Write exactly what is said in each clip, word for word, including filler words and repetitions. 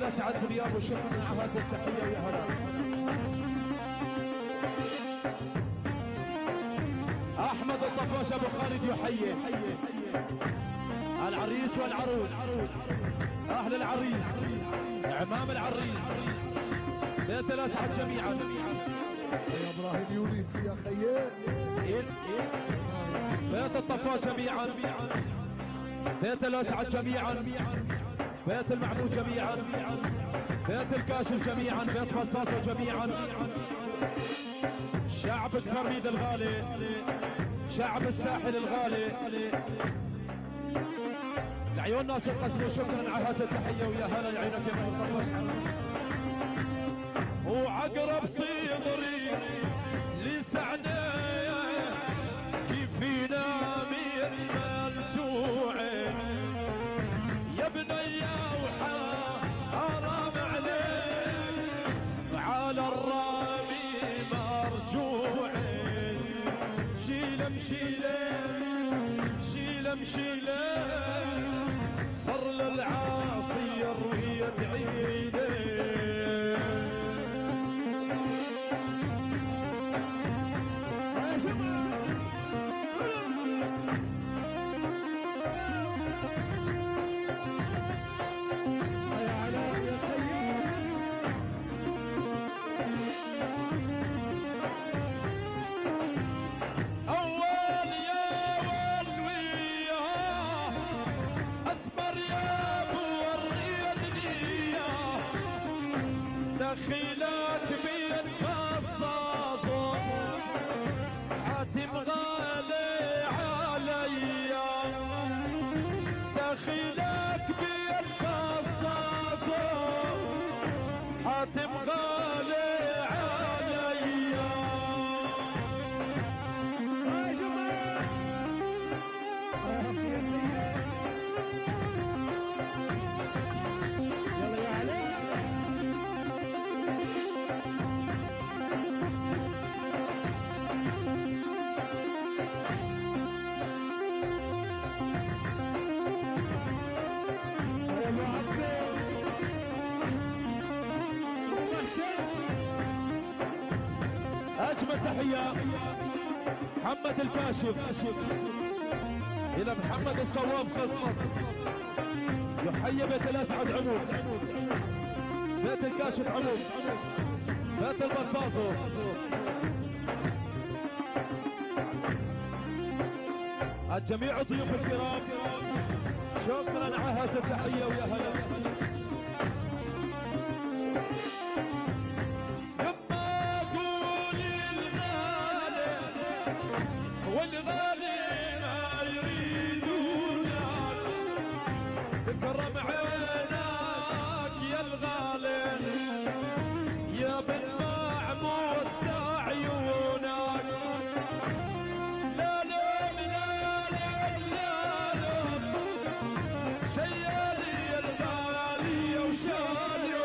الاسعد بالياب وشكرا على هذه التحيه ويا هلا. احمد الطفاش ابو خالد يحيي العريس والعروس، اهل العريس عمام العريس، بيت الاسعد جميعا. يا ابراهيم يونس يا خيال، بيت الطفاش جميعا، بيت الاسعد جميعا، بيت المعمود جميعا، بيت الكاشف جميعا، بيت بصاصه جميعا، شعب كفرميد الغالي، شعب الساحل الغالي، لعيون ناس القسم وشكرا على هذه التحيه ويا هلا يعينك يا مهندس. وعقرب صدري لسعنا كيف فينا من منسوعين يا بني وحرام عليك على الرامي مرجوعين. شيلم شيلم شيلم شيلم صر للعاصي روية عيني. دخيلك بين قصاصه حاتم غالي عليا، دخيلك بين قصاصه حاتم غالي عليا. أجمل تحية محمد الكاشف إلى محمد الصواب خصص، يحيي بيت الأسعد عمود، بيت الكاشف عمود، بيت البصاصو، الجميع الضيوف الكرام شكرا على هذه التحية ويا هلا. والغالي ما يريدونك تكرم عينك يا الغالي يا بن معموس عيونك. لا لا لا لا لا شيالي الغالي وشاليوم.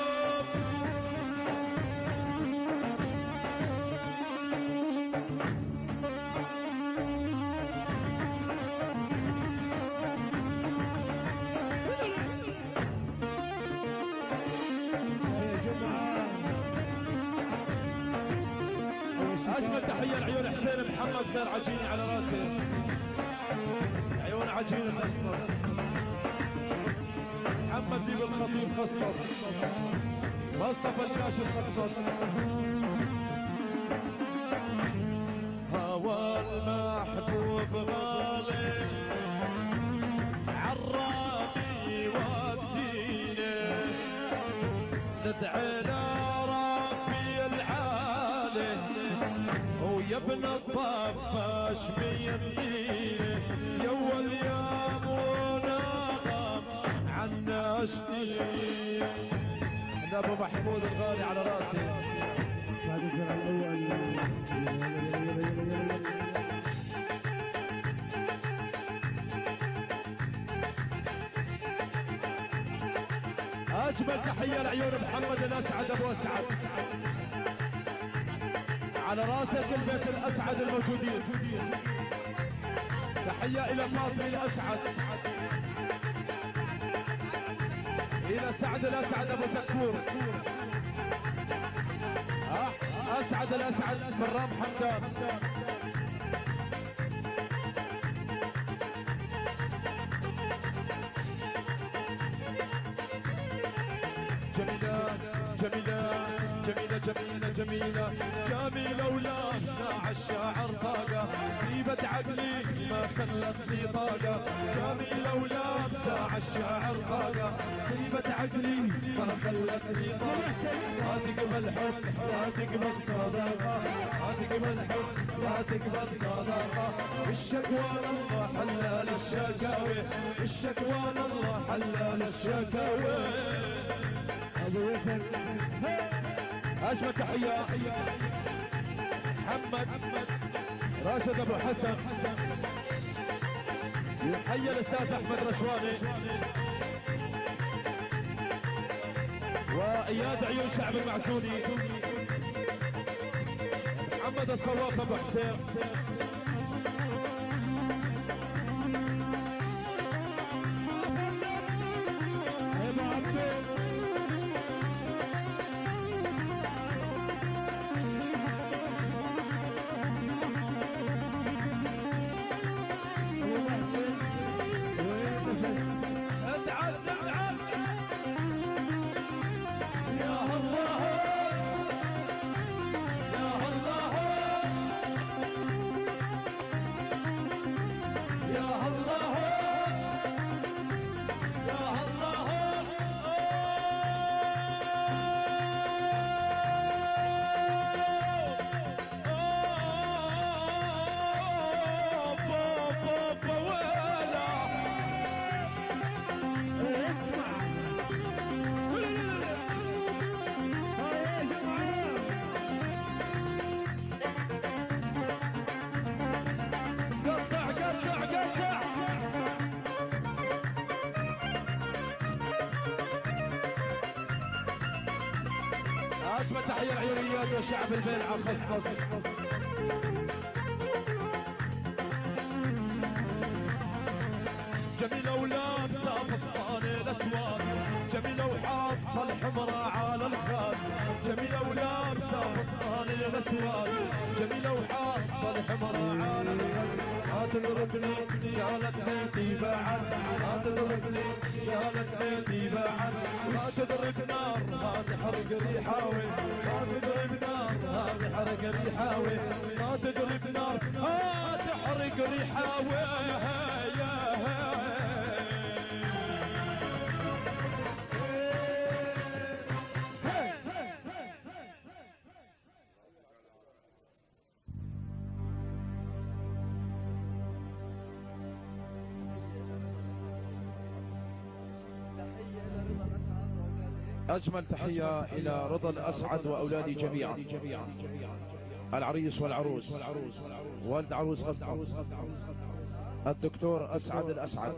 أجمل تحية لعيون حسين محمد خير عجيني على راسي، عيون عجين الخصص، محمد ديب الخطيب خصص، مصطفى الكاشف خصص. هوى المحبوب غالي عرابي وديني ندعي لربي العالي ويا ابن الطفاش بيمينه يا ول يا ابو نغم عنا شديد. انا ابو محمود الغالي على راسي بعد الزرع الاول. اجمل تحيه لعيون محمد الاسعد ابو اسعد على راسك البيت الاسعد الموجودين. تحيه الى فاطمه الاسعد، الى سعد الاسعد ابو سكور. اه اسعد الاسعد من رام حمدان. جميلة جميلة جميلة جميلة جميلة جميلة ولا ساعة الشاعر طاقة سيبت عقلي ما خلتني طاقة. جميلة ولا ساعة الشاعر طاقة سيبت عقلي ما خلتني طاقة. ما تقبل حب لا تقبل صداقة، ما تقبل حب لا تقبل صداقة. الشكوى الله حلال الشكاوي، الشكوى الله حلال الشكاوي. أجمل تحية محمد راشد أبو حسن، يحيي الأستاذ أحمد رشواني وإياد عيون شعب المعسوني، محمد الصواف أبو حسين. أجمل تحية العيونيات وشعب البلعة خصخص. جميلة ولابسة فستان الأسود، جميلة وحاطة الحمراء على الخد. جميلة ولابسة فستان الأسود، جميلة وحاطة الحمراء على الخد. ما تضربني يا لك بيتي بعد، ما تضربني يا لك بيتي بعد. ما تضرب نار ما تحرق ريحاوي، ما تضرب نار ما تحرق ريحاوي، ما تضرب نار ما تحرق ريحاوي. أجمل تحية إلى رضا الأسعد وأولادي جميعا، العريس والعروس، والد عروس غصغص، الدكتور أسعد الأسعد،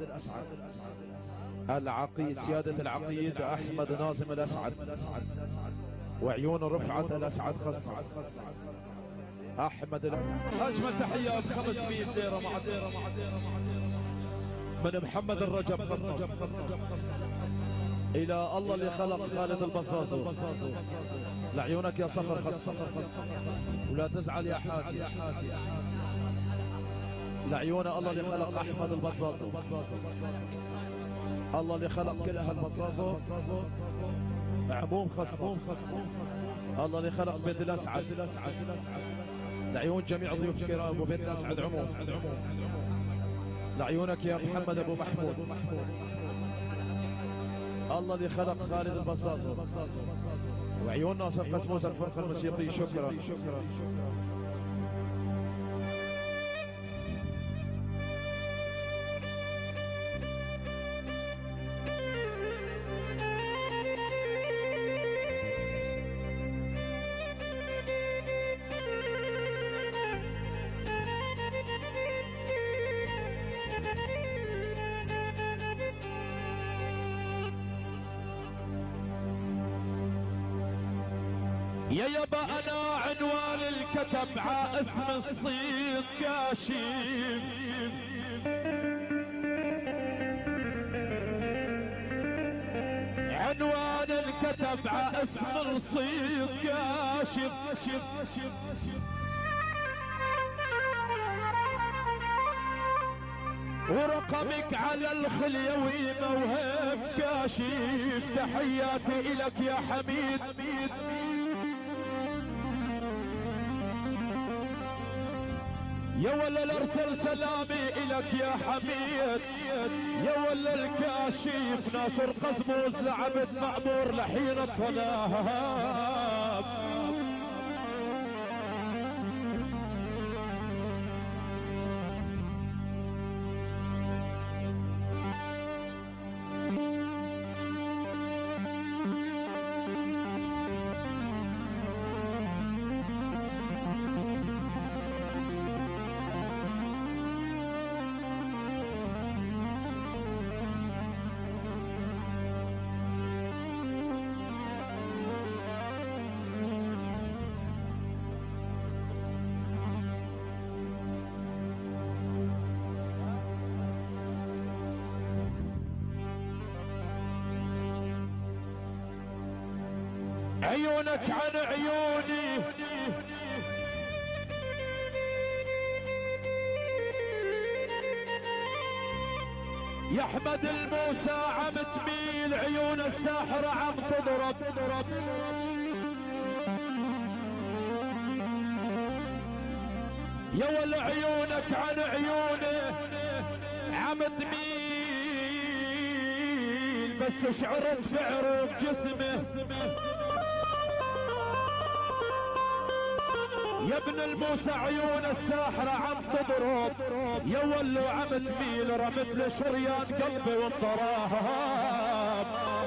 العقيد سيادة العقيد أحمد ناظم الأسعد، وعيون رفعة الأسعد خصخص أحمد. أجمل تحية بخمسمية ليرة مع ديرة مع ديرة من محمد الرجب خصخص إلى الله اللي خلق خالد البصاصو. لعيونك يا صخر خصخص، ولا تزعل يا حاتي. لعيون الله اللي خلق أحمد البصاصو، الله اللي خلق كل أهل البصاصو عموم خصخص، الله اللي خلق بيت الأسعد. لعيون جميع ضيوف الكرام وبيت الأسعد عموم. لعيونك يا محمد أبو محمود، الله اللي خلق خالد البصاصو، وعيون ناصر قسموس الفرقة الموسيقية. شكرا. يا يابا انا عنوان الكتب ع اسم الصيد كاشف، عنوان الكتب ع اسم الصيد كاشف، ورقمك على الخليوي موهب كاشف. تحياتي إلك يا حميد، يا ولا الارسل سلامي إلك يا حميد، يا ولا الكاشف ناصر قزموز لعبد معمور لحين الطلاب. عيونك عن عيوني يا احمد الموسى عم تميل، عيون الساحرة عم تضرب. يا ولا عيونك عن عيوني عم تميل، بس شعرت شعره بجسمه. يا ابن الموسى عيون الساحرة عم تضرب، يا ولو عم تميل رمت له شريان قلبي وانطراب.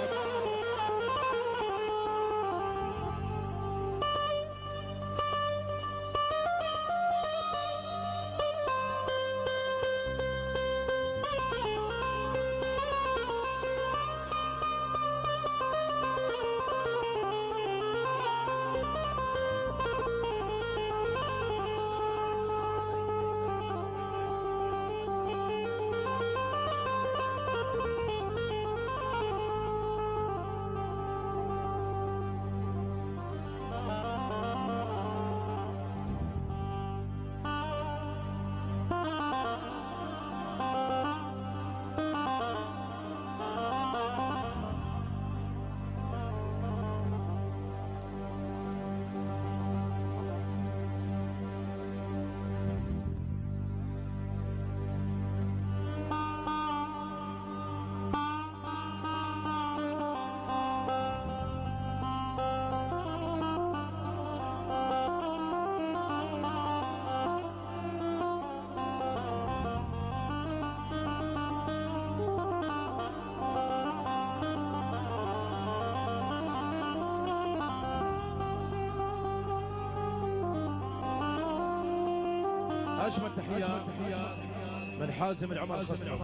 أجمل تحية من حازم العمر الخصني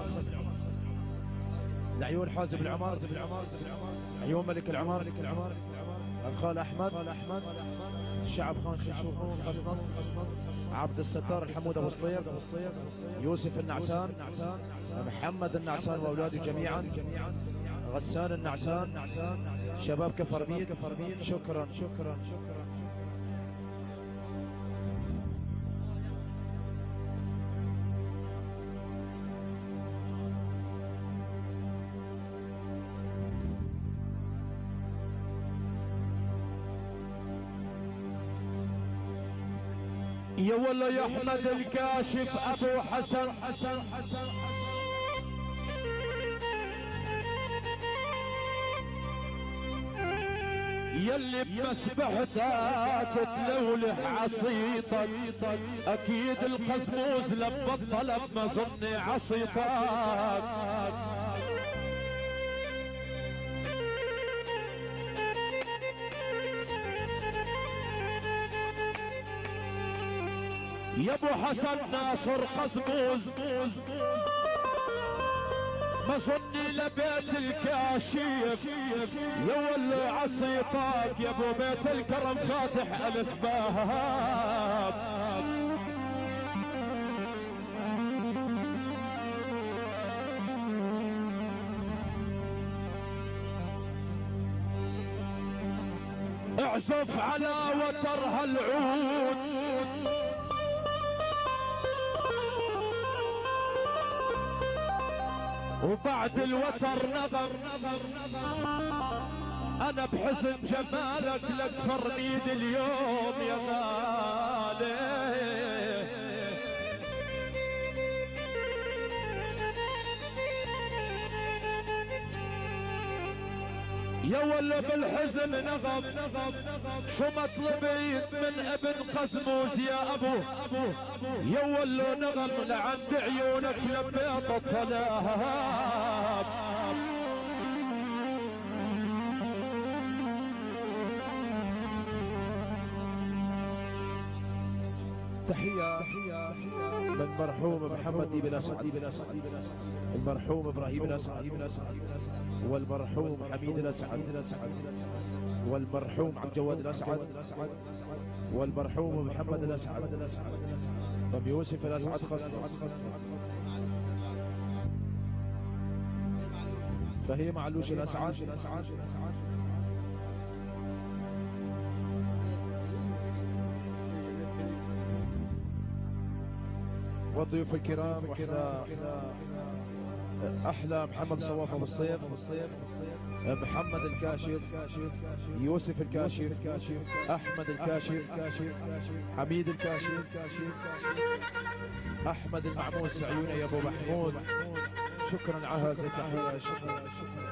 لعيون حازم العمر، عيون ملك العمر الخال أحمد، شعب خان شنشوخون خصنص، عبد الستار الحمود أبو صليب، يوسف النعسان، محمد النعسان وأولاده جميعا، غسان النعسان، شباب كفر بيد. شكرا شكرا شكرا. يا والله يا احمد الكاشف ابو حسن حسن حسن يلي بمسبحتك تلولح عصيطك، اكيد القزموز لبى الطلب ما ظني عصيطك. يا ابو حسن ناصر قزموز ما ظني لبيت الكاشيف، يا ولو عصيطاك يا ابو بيت الكرم فاتح الف باب. اعزف على وتر هالعود وبعد الوتر نغم انا بحسن جمالك لك فرميد اليوم يا غالي يا ولد بالحزن نغم شو مطلبيت من ابن قزموز يا ابو يا ولد نغم لعند عيونك لبيت الطلاب تحية من مرحوم محمد بن اسعد المرحوم ابراهيم الاسعد والمرحوم حميد الاسعد والمرحوم عبد الجواد الاسعد والمرحوم محمد الاسعد ام يوسف الاسعد خصص فهي معلوش الاسعد والضيوف الكرام واحنا احلى محمد صواف ابو الصيف محمد الكاشف يوسف الكاشف احمد الكاشف حميد الكاشف احمد المعموس عيوني يا ابو محمود شكرا على هذه التحيه شكرا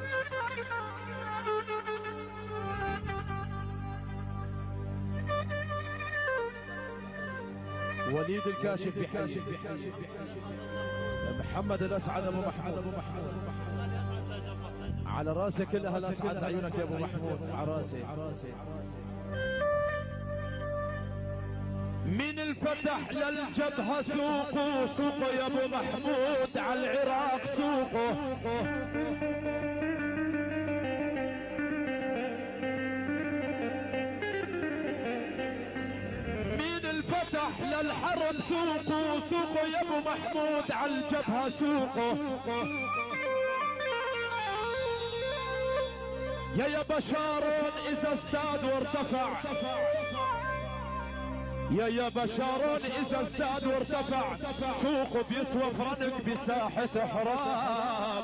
وليد الكاشف بحي محمد الاسعد ابو محمود على راسي كلها الاسعد عيونك يا ابو محمود على راسي من الفتح للجبهة سوقه سوقه يا ابو محمود على العراق سوقه فتح للحرم سوقه سوقه يا ابو محمود على الجبهة سوقه يا يا بشارون اذا ازداد وارتفع يا يا بشارون اذا ازداد وارتفع سوقه بيسوى فرنك بساحة حرام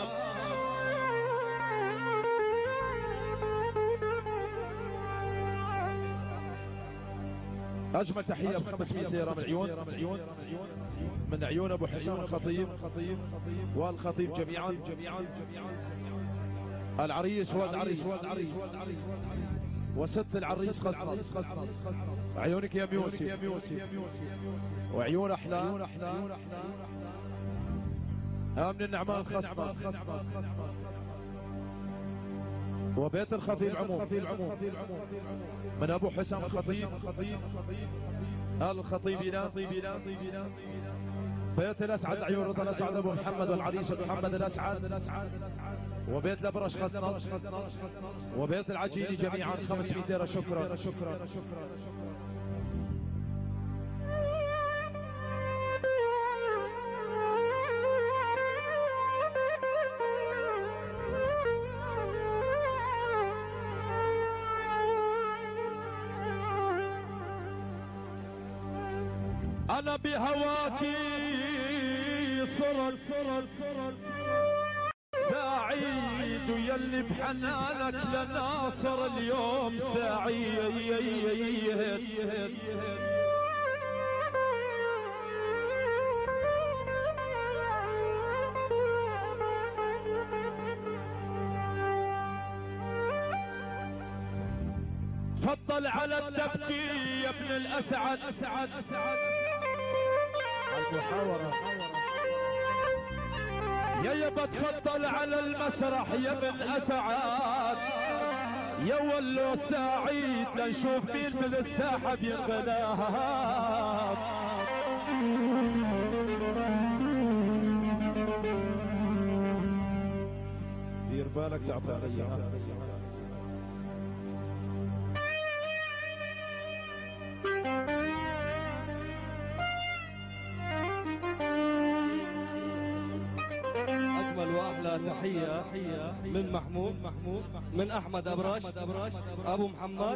اجمل تحيه ب خمسمائة ليره من عيون من عيون ابو حسام الخطيب والخطيب جميعا العريس والعريس وست العريس خصنص عيونك يا ميوسف وعيون احلام امن النعمان خصنص وبيت الخطيب عموم من ابو حسام الخطيب الخطيبنا بيت الاسعد عيون رضا الاسعد ابو محمد والعريس محمد الاسعد وبيت الابرش خصنص وبيت العجيني جميعا خمسمائة ليره شكرا انا بهواكي صرت صرت صرت سعيد ويلي بحنانك لناصر اليوم سعيد فضل على التبكي يا ابن الاسعد اسعد اسعد المحاورة يا يبا تفضل على المسرح يا ابن اسعد يا ولو سعيد لنشوف مين من الساحة بينغلاب دير بالك تعطي اياها واجمل واحلى تحيه من محمود من احمد ابرش ابو محمد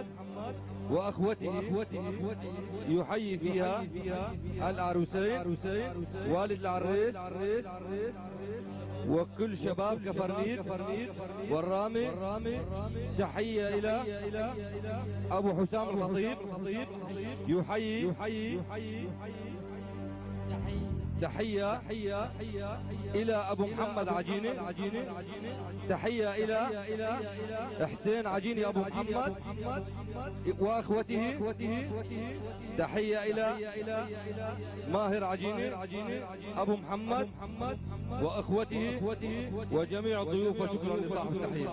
واخوته يحيي فيها العروسين والد العريس وكل شباب كفرنيد والرامي. تحيه الى ابو حسام الخطيب يحيي تحية إلى أبو محمد عجيني. تحية إلى حسين عجيني أبو محمد وأخوته. تحية إلى ماهر عجيني أبو محمد وأخوته وجميع الضيوف، وشكرا لصاحب التحية.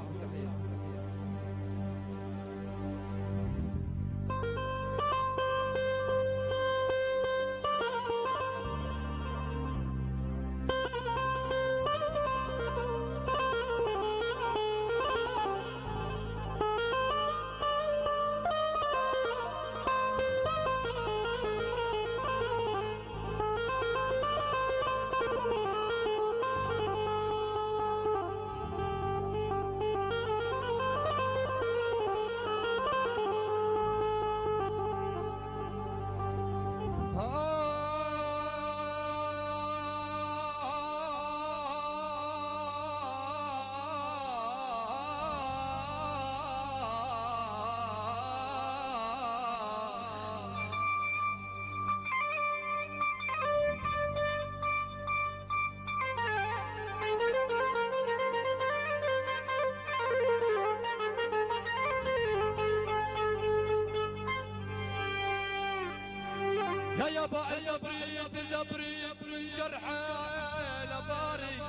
يا يابا الابريد الابريد من جرحه لباري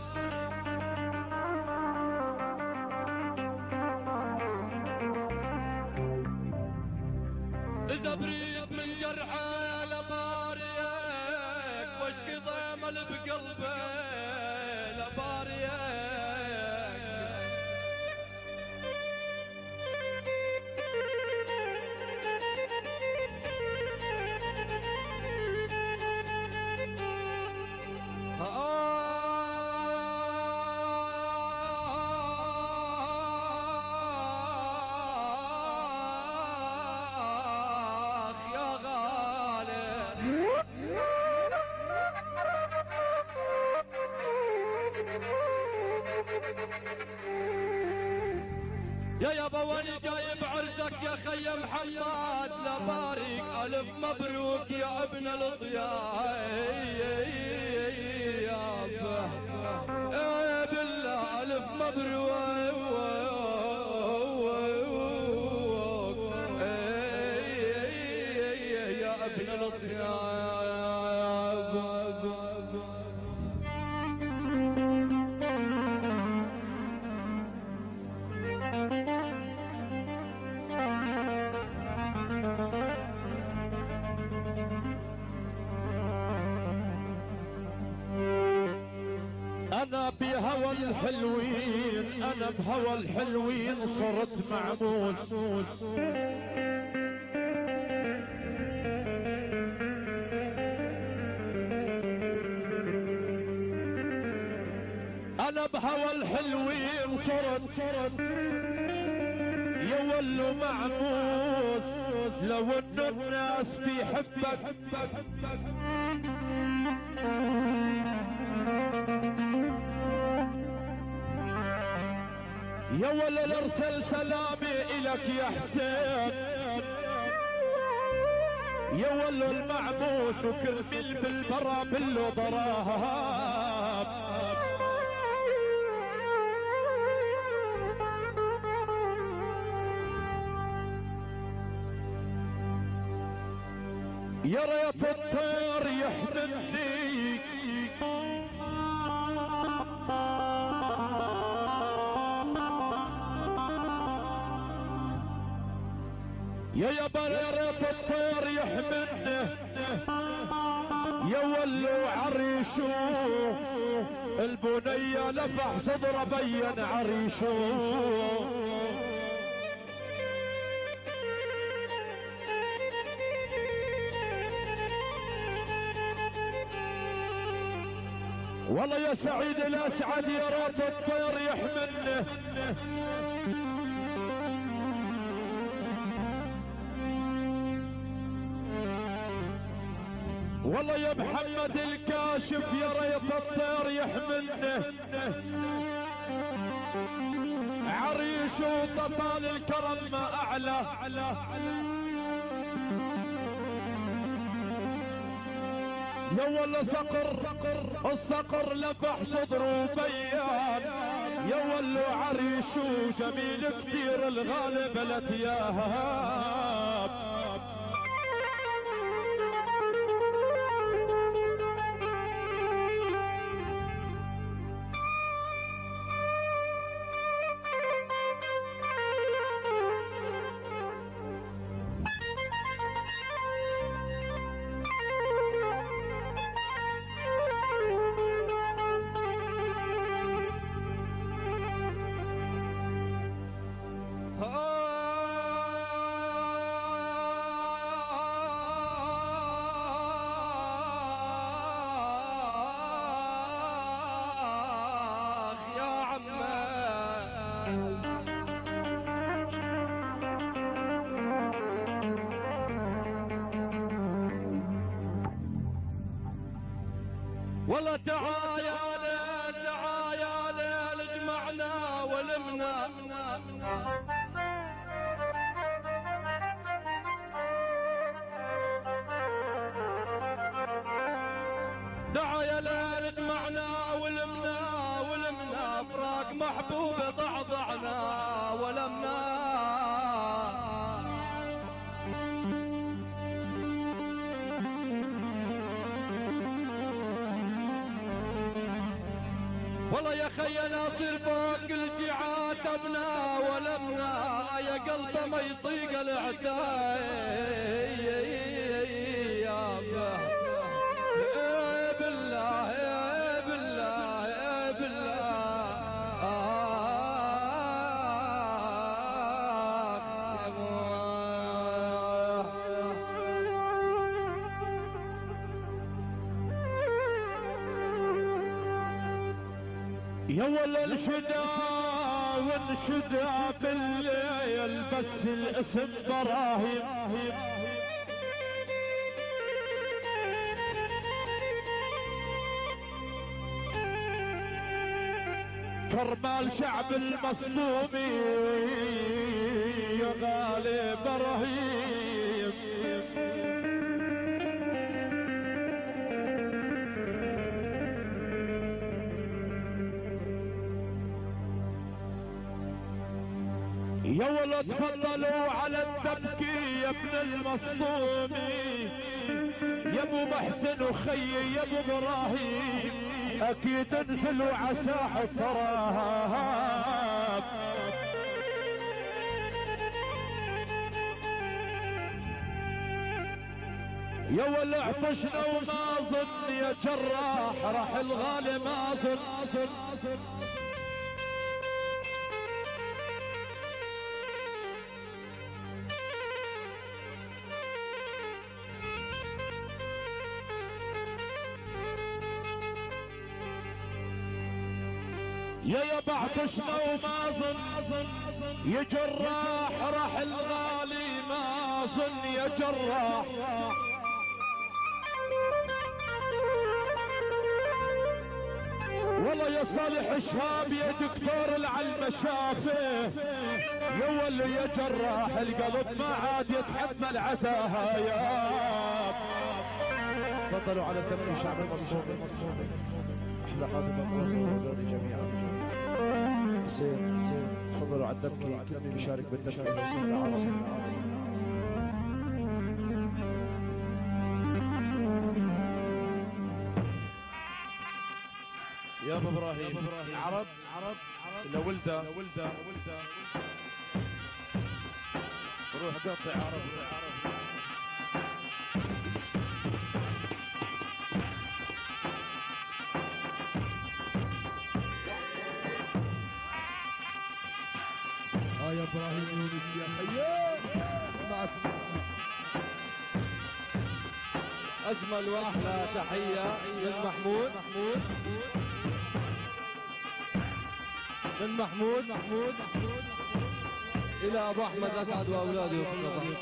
الابريد من جرحه لباريك واشكي ضمل بقلبه لباريك. يا يابا واني جايب عرسك يا خي محمد لبارك الف مبروك يا ابن الضياء يابا ايه بالله الف مبروك يا ابن الضياء. أنا بهوى الحلوين أنا بهوى الحلوين صرت معموس. أنا بهوى الحلوين صرت صرت يولوا معموس. لو إن الناس بيحبك يا ولا ارسل سلامي الك يا حسين. يا ولا المعبوس وكرمل بالبرا باللو ضراب. يا ريت الطير يحملني يا يابا يا ريت الطير يحملني يا ولو عريشو البنية لفح صدره بين عريشو. والله يا سعيد الاسعد يا رب الطير يحملنا. والله يا محمد الكاشف يا ريت الطير يحملنا. عريش وطبال الكرم ما اعلى. يا ولا صقر الصقر لفح صدره بيان. يا ولا عريش وجميل كثير الغالب الاتياب. والله تعايا تعايا ليل جمعنا ولمنا. تعايا ليل جمعنا ولمنا ولمنا. فراق محبوب ضعضعنا ولمنا. والله يا خي ناصر فوق الجعات ابنا ولمنا. يا قلبه ما يطيق العتاب. يا بالله يا بالله يا بالله. يا ولا انشدا وانشدا بالليل بس الاسم براهيم. كرمال شعب المصدوم يا غالب رهيب. يا ولا تفضلوا على التبكي يا ابن المصدومي. يا ابو محسن وخي يا ابو ابراهيم. اكيد انزلوا عساح الصراب. يا ولا عطشنا وما ظن يا جراح راح الغالي ما ظن. يا يا بعطشنا وما ظن يا جراح راح الغالي ما ظن يا جراح. والله يا صالح شهاب يا دكتور العلم شافه. يا ولي يا جراح القلب ما عاد يتحمل عساها. يا تفضلوا على تمرين شعب المصدوم. احلى خادم الصلاة جميعا. زين زين تفضلوا على الدبكي. كل من يشارك بالدبكي العربي. يا ابو ابراهيم العرب عرب الا ولده ولده ولده روح قطع عرب. اه يا ابراهيم يونس يا خيال. اسمع اسمع اسمع. اجمل واحلى تحيه من محمود محمود من محمود محمود الى ابو احمد اسعد واولاده وخلصه.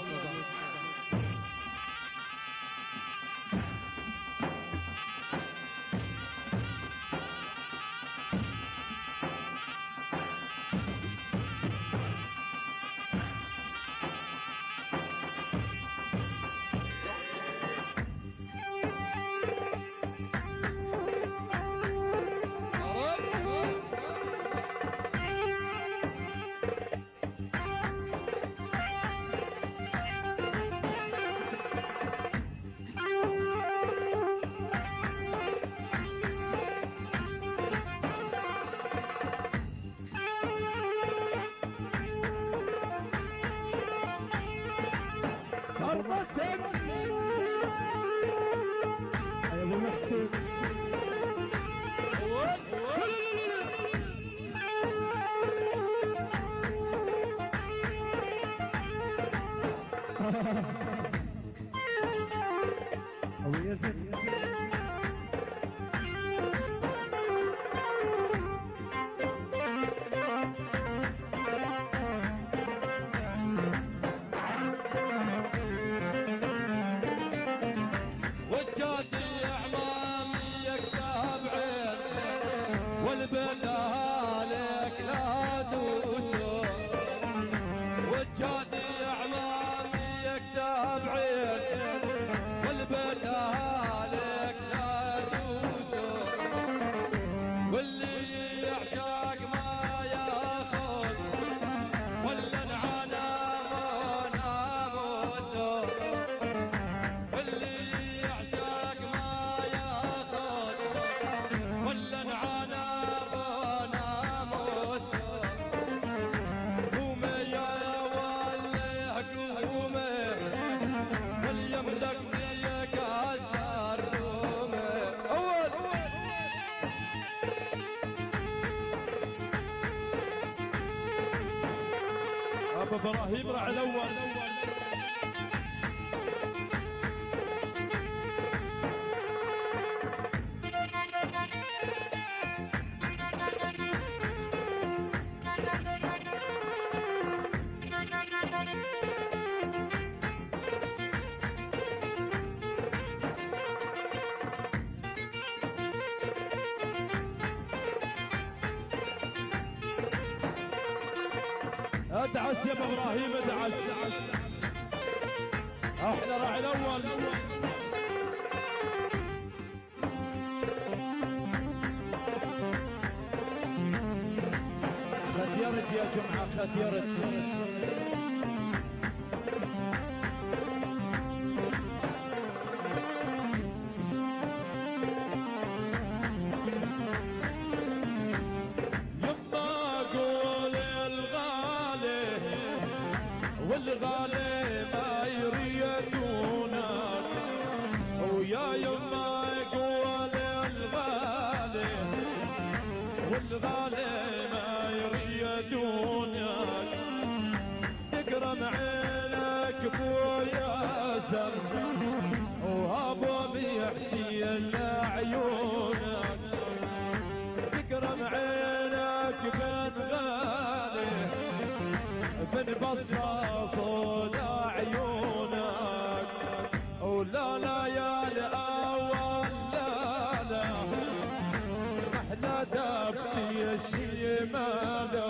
ابراهيم راح الاول. ادعس يا ابو ابراهيم ادعس. احنا راعي الاول. خديرت يا جمعه خديرت. والغالي ما يريدونك ويا يما يقول الغالي والغالي ما يريدونك تقرم عينك بويا زمزم وابو بيحسين عيونك تقرم عينك بن غالي بن بصاص ولا عيونك ولا لا يا الاول لا لا محلى دبتي الشمال.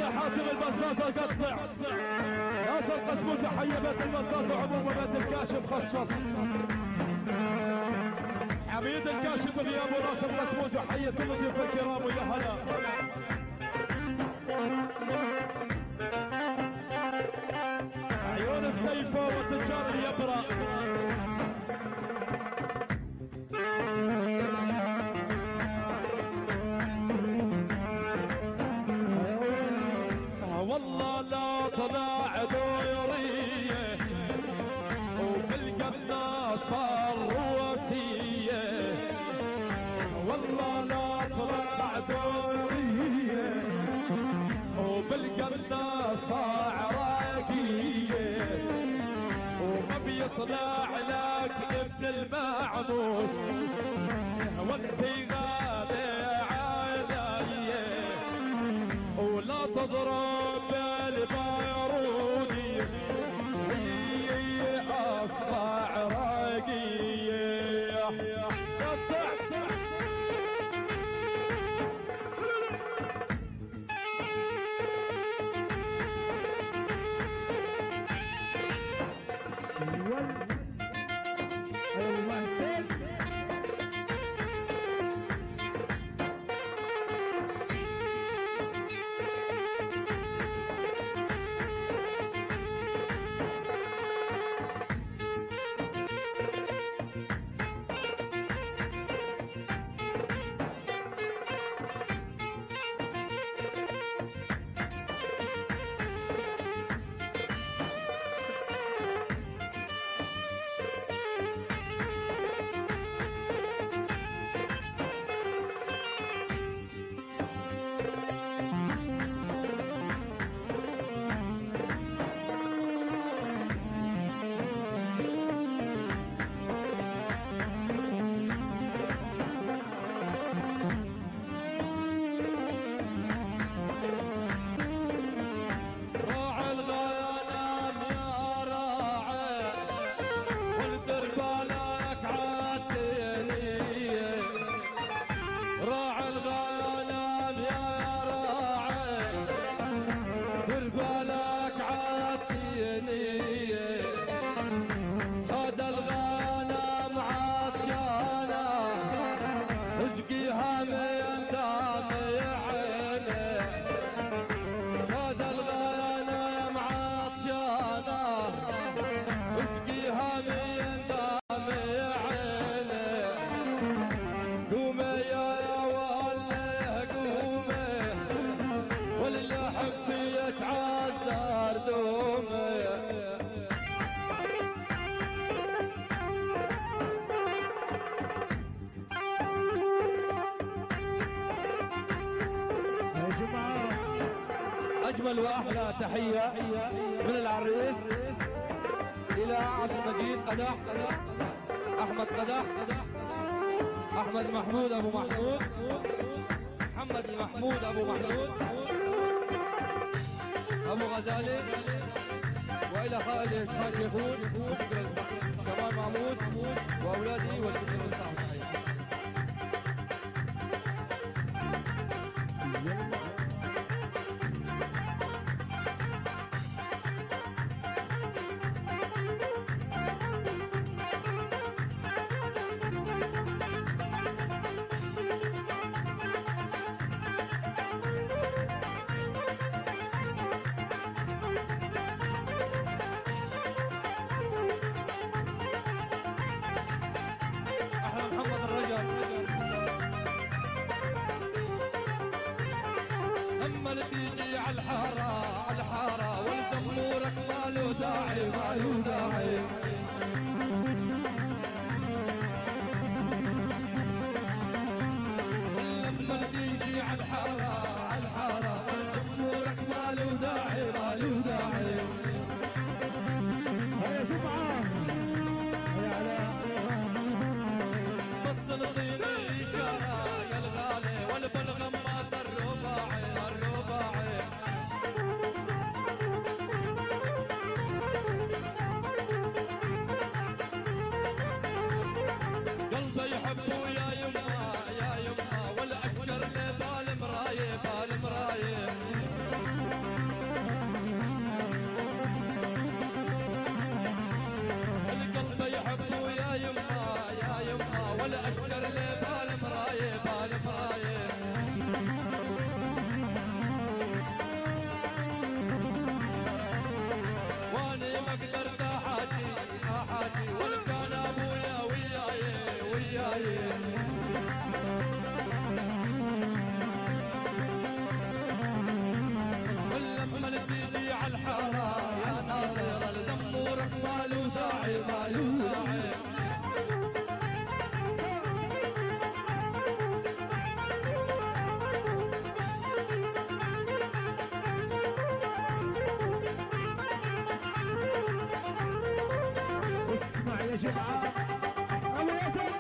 تحية حاتم البصاص القطع، ناصر قسمو تحية بيت البصاص وعمومه بيت الكاشف خصص، حميد الكاشف غياب وناصر قسمو تحية كل ضيوف الكرام ويا هلا. عيون السيفة وتجار اليبرة. والله لا طلع دورية وفي القبلة صار روسية، والله لا طلع دورية وفي القبلة صار راقية، وما بيطلع لك ابن المعموس وانت غالي علي، ولا تضرب البارودي هي اصبع راقية. أجمل وأحلى تحية من العريس إلى عبد المجيد قدح، أحمد قدح، أحمد محمود أبو محمود، محمد المحمود أبو محمود، أبو غزالي، وإلى خالد إسماعيل شيخون، كمال محمود وأولادي والجميع والصحبة. لما تيجي على الحارة على الحارة والزمورك ماله داعي ماله داعي، لما تيجي على الحارة على الحارة والزمورك ماله داعي ماله داعي. هيا سمعة هيا على بطل طيني إشارة يا الغالي والبلغم مات الرباعي الرباعي. قلبي يحبه يا يما يا يما والأشجر اللي بالمراية بالمراية. جمعة أبو ياسر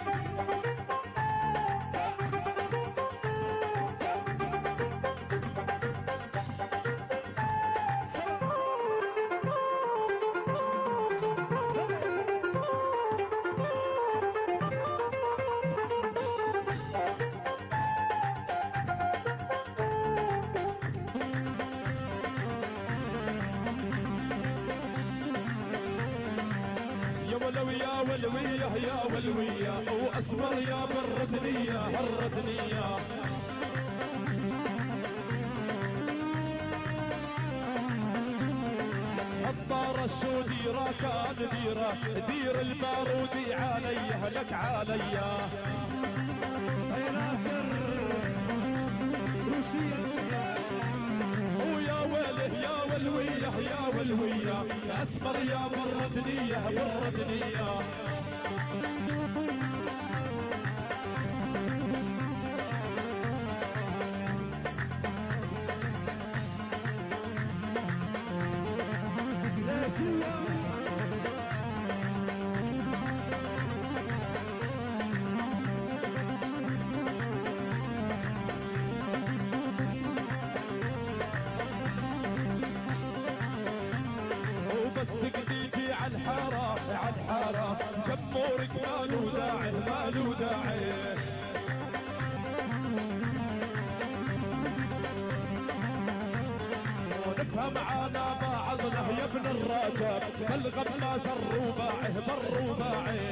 ولوية يا ولوية وأسمر يا بردنية هردنية الطار الشو ديرة كان ديرة دير البارودي عليا لك عليا يا ناصر روسيا ويا ويله يا ولوية يا ولوية أسمر يا بردنية بردنية وبس قديتي عالحارة عالحارة سمورك مالو داعي مالو داعي ونفهم معانا بعضنا يا ابن الرجب فالغماس الرباعي بالرباعي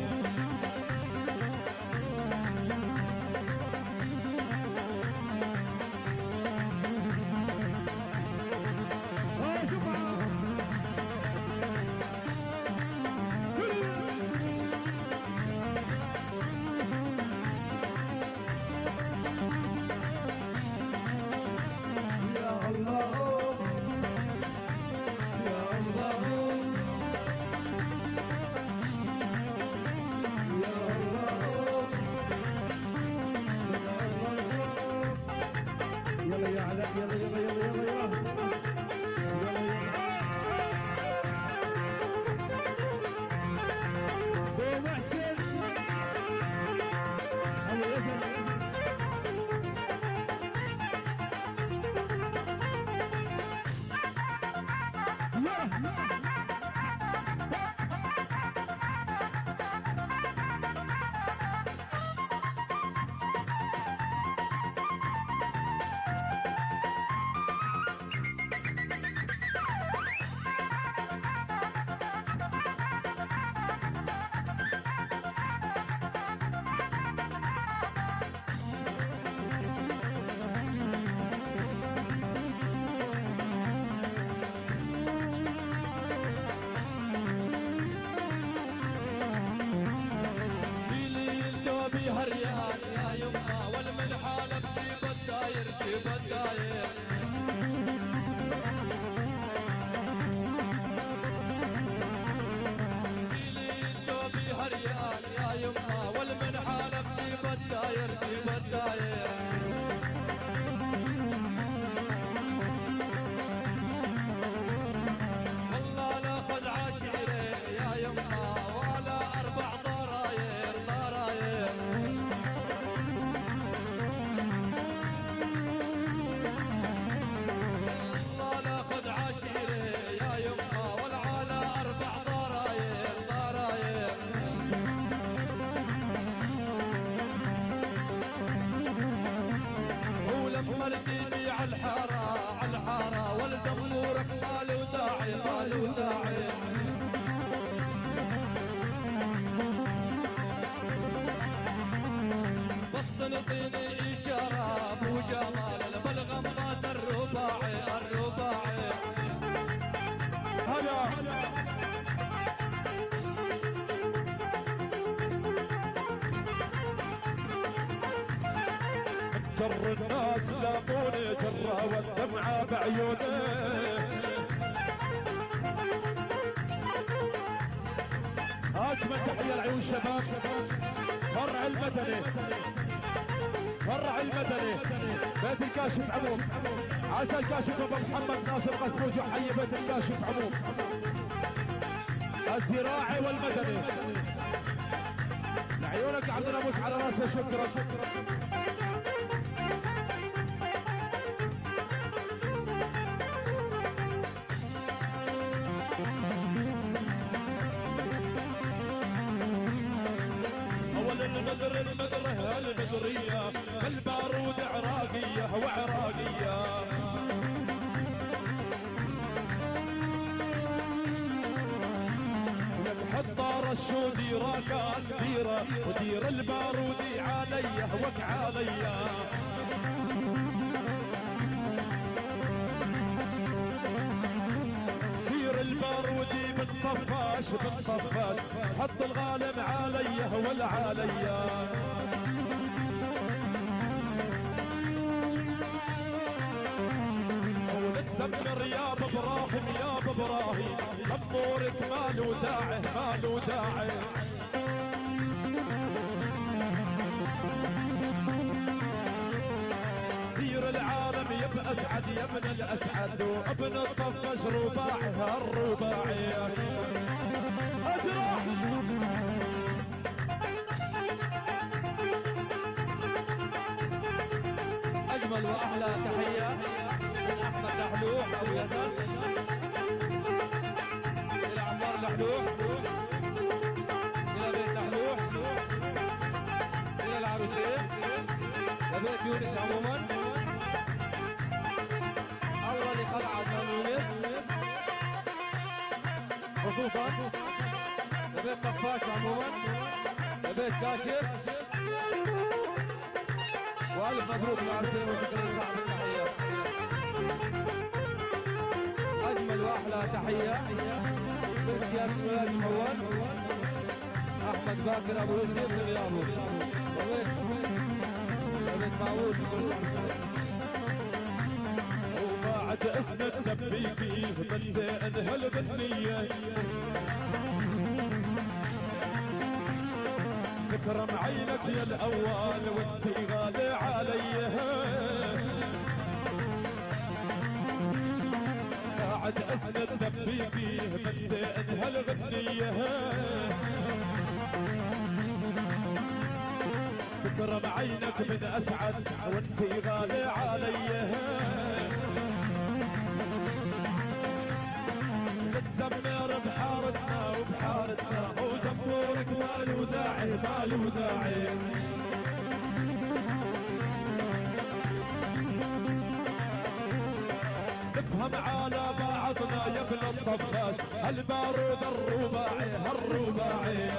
هريان يا يما والملحة لبتي بالداير في بالداير جيلي الدوبي هريان يا يما والملحة لبتي بالداير في بالداير والله ناخذ عشيرة يا يما ولا أربع ضراير ضراير والله ناخذ عشيرة يا يما والعلا أربع ضراير ضراير ولما رديني عالحارة عالحارة والدمورك مالو داعي مالو داعي بس نعطيني إشارة أبو جمال بالغمات الرباعي الرباعي هلا جر الناس لاقوني جرة والدمعة بعيوني أجمل تحية لعيون شباب فرع المدني فرع المدني بيت الكاشف عموم عسى الكاشف ابو محمد ناصر قسموس يحيي بيت الكاشف عموم الزراعي والمدني. لعيونك عندنا مش على راسه. شكرا شكرا. اول النذر النذره النذريه بالبارود عراقيه وعراقيه. حطار الشودي راكان ديره ودير البارودي عليه وك عليا. دير البارودي بالطفاش بالطفاش حط الغالب عليه ولا عليا. ونتسمر يا ابراهيم يا ابراهيم امورك مالو داعي مالو داعي. دير العالم يبقى اسعد يا ابن الاسعد وابن الطفش رباعي هالرباعي. اجرح اجمل واحلى تحيه من احمد لحلوح ابو يزن الى عمار لحلوح الى بيت لحلوح الى العروسين وبيت يونس عموما. اورا لقلعه يونس خصوصا وبيت طفاش عموما وبيت كاشف. والف مبروك العرسين وشكرا لصاحب التحيه. اجمل واحلى تحيه من سياده الولايات المول احمد باكر ابو يوسف من غيابه وبيت وبيت معود. وبعد اسم التبيكي بدي انهل بالنيه تكرم عينك يا الاول وانت غالي علي. بعد اسند دبيكي بدي انهل غنيه تكرم عينك من اسعد وانت غالي علي. نتزمر بحارتنا وبحارتنا وزمورك مالو داعي مالو داعي. نفهم على بعضنا يا ابن الطفاش البارود الرباعي هالرباعي.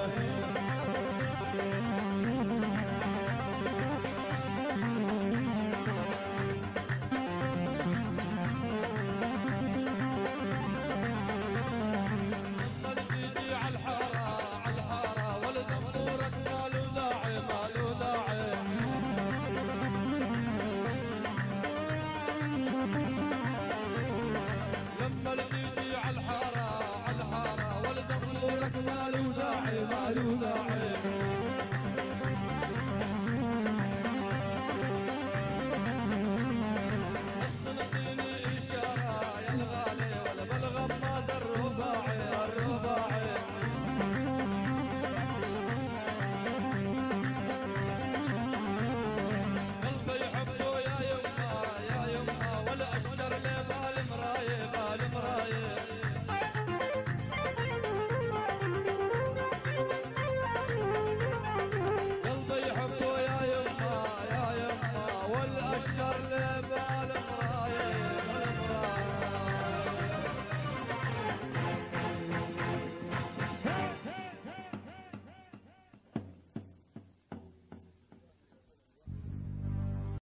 والاشجار لبال